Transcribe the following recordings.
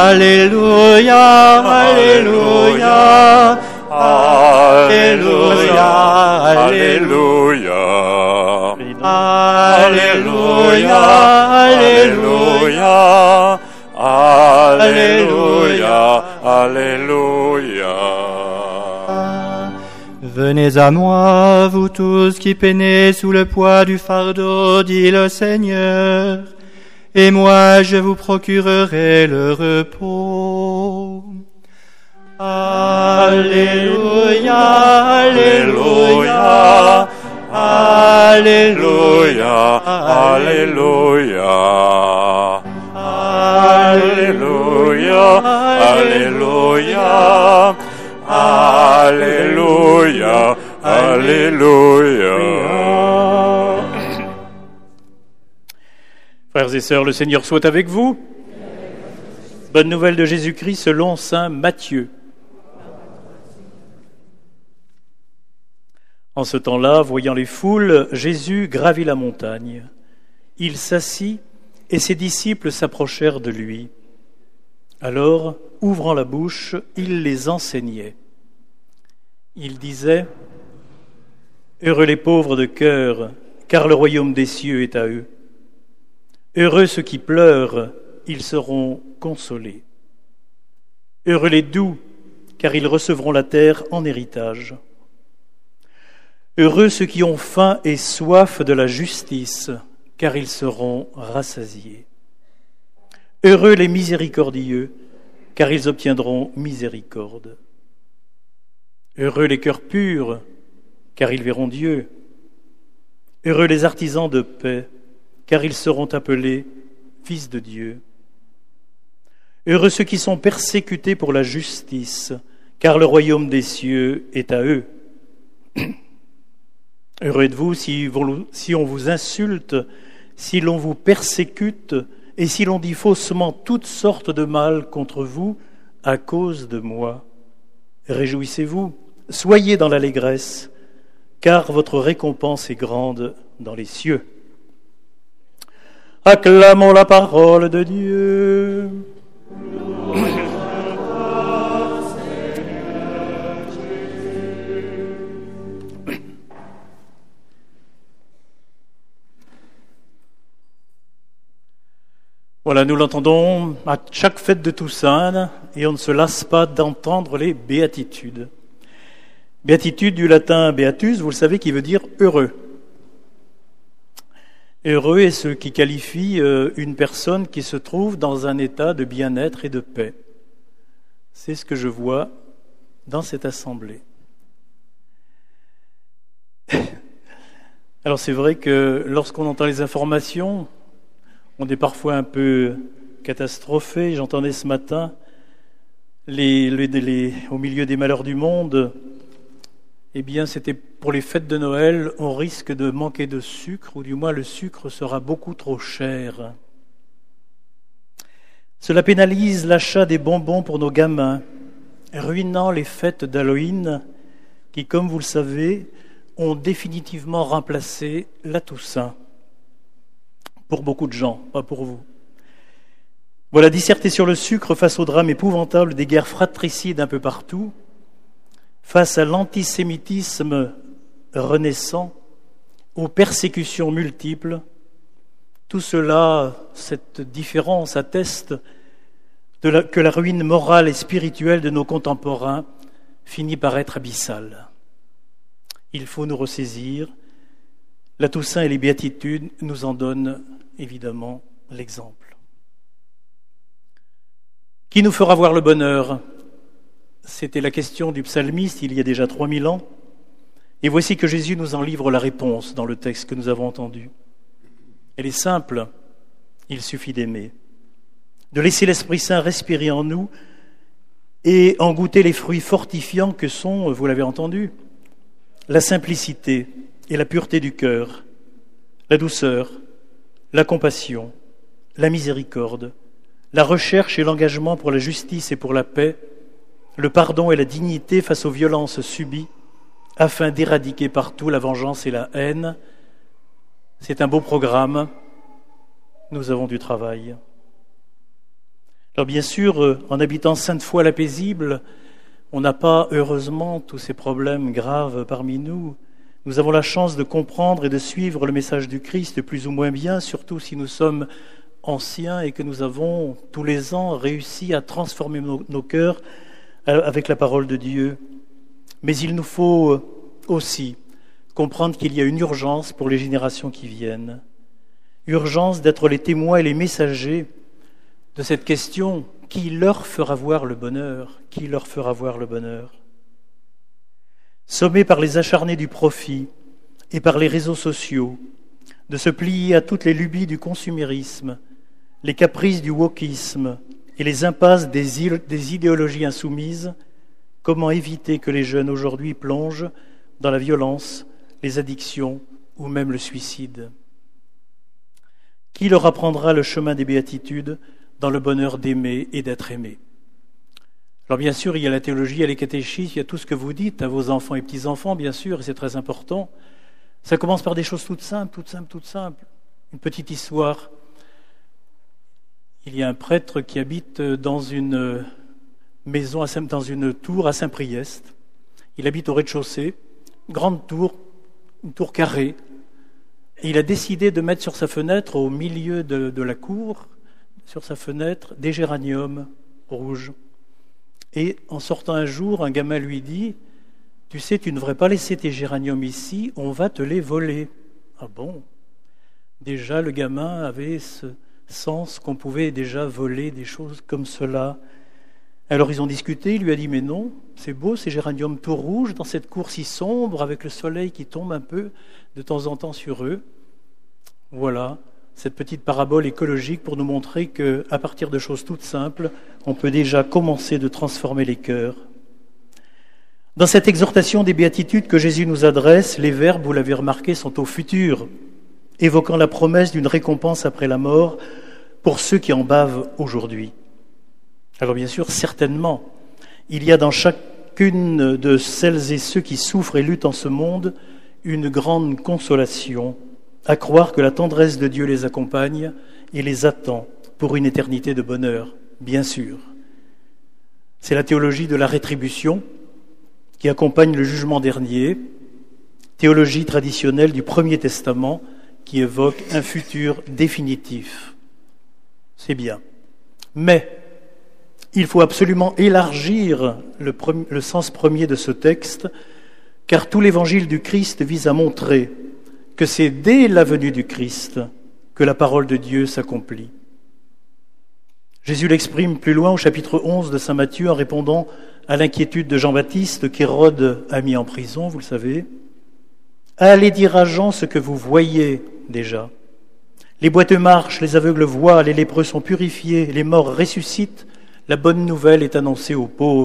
Alléluia, Alléluia, Alléluia, Alléluia, Alléluia, Alléluia, Alléluia, Alléluia. Venez à moi, vous tous qui peinez sous le poids du fardeau, dit le Seigneur, et moi je vous procurerai le repos. Alléluia, Alléluia, Alléluia, Alléluia, Alléluia, Alléluia, Alléluia, Alléluia. Frères et sœurs, le Seigneur soit avec vous. Bonne nouvelle de Jésus-Christ selon saint Matthieu. En ce temps-là, voyant les foules, Jésus gravit la montagne. Il s'assit et ses disciples s'approchèrent de lui. Alors, ouvrant la bouche, il les enseignait. Il disait : Heureux les pauvres de cœur, car le royaume des cieux est à eux. Heureux ceux qui pleurent, ils seront consolés. Heureux les doux, car ils recevront la terre en héritage. Heureux ceux qui ont faim et soif de la justice, car ils seront rassasiés. Heureux les miséricordieux, car ils obtiendront miséricorde. Heureux les cœurs purs, car ils verront Dieu. Heureux les artisans de paix, car ils seront appelés fils de Dieu. Heureux ceux qui sont persécutés pour la justice, car le royaume des cieux est à eux. Heureux êtes-vous si on vous insulte, si l'on vous persécute et si l'on dit faussement toutes sortes de mal contre vous à cause de moi. Réjouissez-vous, soyez dans l'allégresse, car votre récompense est grande dans les cieux. Acclamons la parole de Dieu. Voilà, nous l'entendons à chaque fête de Toussaint et on ne se lasse pas d'entendre les béatitudes. Béatitude du latin beatus, vous le savez, qui veut dire heureux. Heureux est ce qui qualifie une personne qui se trouve dans un état de bien-être et de paix. C'est ce que je vois dans cette assemblée. Alors c'est vrai que lorsqu'on entend les informations, on est parfois un peu catastrophé. J'entendais ce matin, au milieu des malheurs du monde, eh bien, c'était pour les fêtes de Noël, on risque de manquer de sucre, ou du moins le sucre sera beaucoup trop cher. Cela pénalise l'achat des bonbons pour nos gamins, ruinant les fêtes d'Halloween qui, comme vous le savez, ont définitivement remplacé la Toussaint. Pour beaucoup de gens, pas pour vous. Voilà, disserter sur le sucre face au drame épouvantable des guerres fratricides un peu partout, face à l'antisémitisme renaissant, aux persécutions multiples, tout cela, cette différence atteste que la ruine morale et spirituelle de nos contemporains finit par être abyssale. Il faut nous ressaisir. La Toussaint et les béatitudes nous en donnent évidemment l'exemple. Qui nous fera voir le bonheur ? C'était la question du psalmiste il y a déjà 3000 ans. Et voici que Jésus nous en livre la réponse dans le texte que nous avons entendu. Elle est simple, il suffit d'aimer, de laisser l'Esprit Saint respirer en nous et en goûter les fruits fortifiants que sont, vous l'avez entendu, la simplicité et la pureté du cœur, la douceur, la compassion, la miséricorde, la recherche et l'engagement pour la justice et pour la paix, le pardon et la dignité face aux violences subies, afin d'éradiquer partout la vengeance et la haine. C'est un beau programme. Nous avons du travail. Alors bien sûr, en habitant Sainte-Foy-la-Paisible, on n'a pas, heureusement, tous ces problèmes graves parmi nous. Nous avons la chance de comprendre et de suivre le message du Christ plus ou moins bien, surtout si nous sommes anciens et que nous avons, tous les ans, réussi à transformer nos cœurs avec la parole de Dieu. Mais il nous faut aussi comprendre qu'il y a une urgence pour les générations qui viennent. Urgence d'être les témoins et les messagers de cette question: qui leur fera voir le bonheur? Qui leur fera voir le bonheur? Sommés par les acharnés du profit et par les réseaux sociaux de se plier à toutes les lubies du consumérisme, les caprices du wokisme et les impasses des idéologies insoumises, comment éviter que les jeunes aujourd'hui plongent dans la violence, les addictions ou même le suicide? Qui leur apprendra le chemin des béatitudes dans le bonheur d'aimer et d'être aimé? Alors bien sûr, il y a la théologie, il y a les catéchismes, il y a tout ce que vous dites à vos enfants et petits-enfants, bien sûr, et c'est très important. Ça commence par des choses toutes simples. Une petite histoire. Il y a un prêtre qui habite dans une maison, dans une tour à Saint-Priest. Il habite au rez-de-chaussée, grande tour, une tour carrée. Et il a décidé de mettre sur sa fenêtre, au milieu de la cour, sur sa fenêtre, des géraniums rouges. Et en sortant un jour, un gamin lui dit: « Tu sais, tu ne devrais pas laisser tes géraniums ici, on va te les voler. » Ah bon? Déjà, le gamin avait ce sens qu'on pouvait déjà voler des choses comme cela. Alors ils ont discuté, il lui a dit: « Mais non, c'est beau ces géraniums tout rouges dans cette cour si sombre, avec le soleil qui tombe un peu de temps en temps sur eux. » Voilà cette petite parabole écologique pour nous montrer qu'à partir de choses toutes simples, on peut déjà commencer de transformer les cœurs. Dans cette exhortation des béatitudes que Jésus nous adresse, les verbes, vous l'avez remarqué, sont au futur, évoquant la promesse d'une récompense après la mort pour ceux qui en bavent aujourd'hui. Alors bien sûr, certainement, il y a dans chacune de celles et ceux qui souffrent et luttent en ce monde une grande consolation, à croire que la tendresse de Dieu les accompagne et les attend pour une éternité de bonheur, bien sûr. C'est la théologie de la rétribution qui accompagne le jugement dernier, théologie traditionnelle du Premier Testament qui évoque un futur définitif. C'est bien. Mais il faut absolument élargir le sens premier de ce texte, car tout l'évangile du Christ vise à montrer que c'est dès la venue du Christ que la parole de Dieu s'accomplit. Jésus l'exprime plus loin au chapitre 11 de saint Matthieu en répondant à l'inquiétude de Jean-Baptiste qu'Hérode a mis en prison, vous le savez. « Allez dire à Jean ce que vous voyez déjà. Les boiteux marchent, les aveugles voient, les lépreux sont purifiés, les morts ressuscitent, la bonne nouvelle est annoncée aux pauvres. »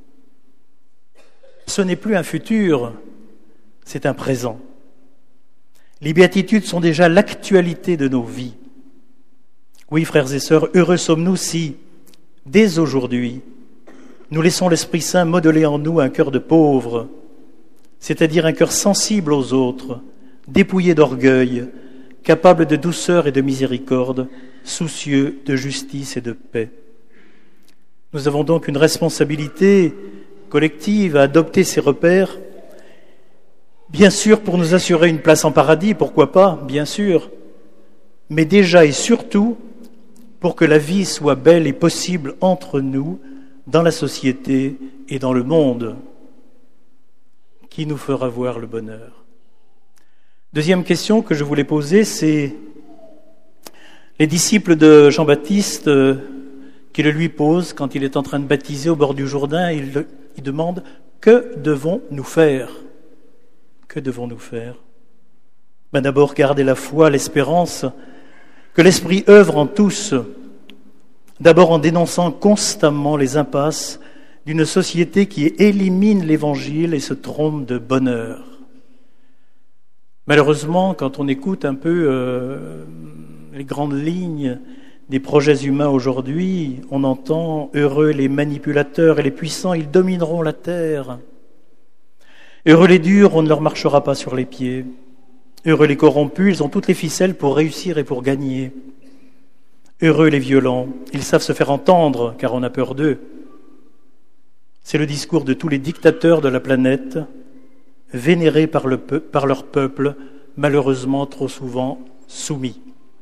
Ce n'est plus un futur, c'est un présent. Les béatitudes sont déjà l'actualité de nos vies. Oui, frères et sœurs, heureux sommes-nous si, dès aujourd'hui, nous laissons l'Esprit Saint modeler en nous un cœur de pauvre, c'est-à-dire un cœur sensible aux autres, dépouillé d'orgueil, capable de douceur et de miséricorde, soucieux de justice et de paix. Nous avons donc une responsabilité collective à adopter ces repères, bien sûr pour nous assurer une place en paradis, pourquoi pas, bien sûr, mais déjà et surtout pour que la vie soit belle et possible entre nous, dans la société et dans le monde. Qui nous fera voir le bonheur? Deuxième question que je voulais poser, c'est les disciples de Jean-Baptiste qui le lui posent quand il est en train de baptiser au bord du Jourdain. Il demande: que devons-nous faire? Que devons-nous faire? D'abord, garder la foi, l'espérance, que l'Esprit œuvre en tous, d'abord en dénonçant constamment les impasses d'une société qui élimine l'Évangile et se trompe de bonheur. Malheureusement, quand on écoute un peu les grandes lignes des projets humains aujourd'hui, on entend « heureux les manipulateurs et les puissants, ils domineront la terre ». Heureux les durs, on ne leur marchera pas sur les pieds. Heureux les corrompus, ils ont toutes les ficelles pour réussir et pour gagner. Heureux les violents, ils savent se faire entendre car on a peur d'eux. C'est le discours de tous les dictateurs de la planète, vénérés par leur peuple, malheureusement trop souvent soumis.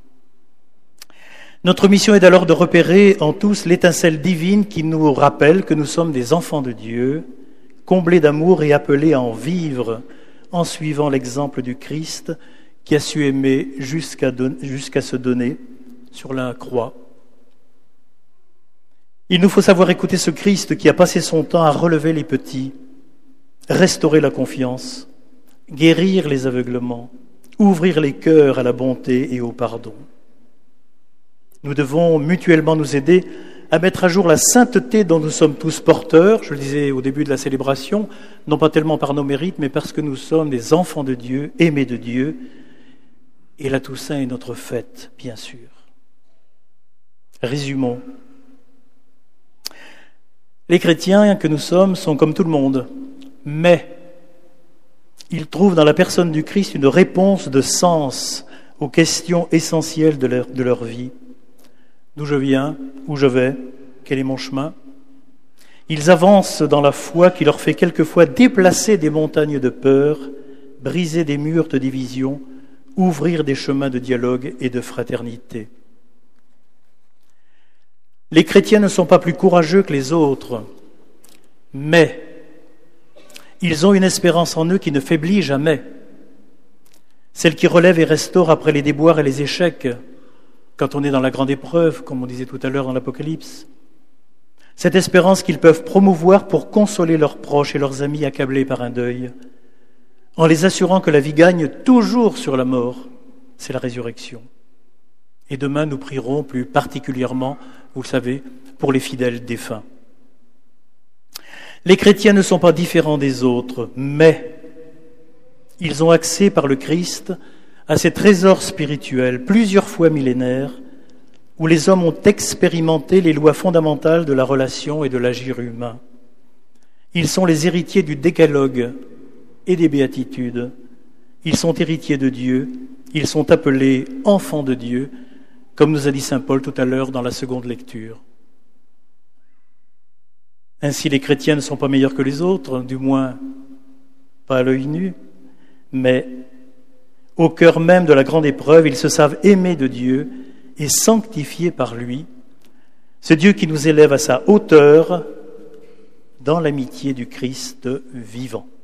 Notre mission est alors de repérer en tous l'étincelle divine qui nous rappelle que nous sommes des enfants de Dieu, comblés d'amour et appelés à en vivre en suivant l'exemple du Christ qui a su aimer jusqu'à se donner sur la croix. Il nous faut savoir écouter ce Christ qui a passé son temps à relever les petits, restaurer la confiance, guérir les aveuglements, ouvrir les cœurs à la bonté et au pardon. Nous devons mutuellement nous aider à mettre à jour la sainteté dont nous sommes tous porteurs, je le disais au début de la célébration, non pas tellement par nos mérites, mais parce que nous sommes des enfants de Dieu, aimés de Dieu, et la Toussaint est notre fête, bien sûr. Résumons. Les chrétiens que nous sommes sont comme tout le monde, mais ils trouvent dans la personne du Christ une réponse de sens aux questions essentielles de leur vie. D'où je viens, où je vais, quel est mon chemin? Ils avancent dans la foi qui leur fait quelquefois déplacer des montagnes de peur, briser des murs de division, ouvrir des chemins de dialogue et de fraternité. Les chrétiens ne sont pas plus courageux que les autres, mais ils ont une espérance en eux qui ne faiblit jamais, celle qui relève et restaure après les déboires et les échecs, quand on est dans la grande épreuve, comme on disait tout à l'heure dans l'Apocalypse. Cette espérance qu'ils peuvent promouvoir pour consoler leurs proches et leurs amis accablés par un deuil, en les assurant que la vie gagne toujours sur la mort, c'est la résurrection. Et demain, nous prierons plus particulièrement, vous le savez, pour les fidèles défunts. Les chrétiens ne sont pas différents des autres, mais ils ont accès par le Christ à ces trésors spirituels, plusieurs fois millénaires, où les hommes ont expérimenté les lois fondamentales de la relation et de l'agir humain. Ils sont les héritiers du décalogue et des béatitudes. Ils sont héritiers de Dieu, ils sont appelés enfants de Dieu, comme nous a dit saint Paul tout à l'heure dans la seconde lecture. Ainsi, les chrétiens ne sont pas meilleurs que les autres, du moins pas à l'œil nu, mais au cœur même de la grande épreuve, ils se savent aimés de Dieu et sanctifiés par lui, ce Dieu qui nous élève à sa hauteur dans l'amitié du Christ vivant.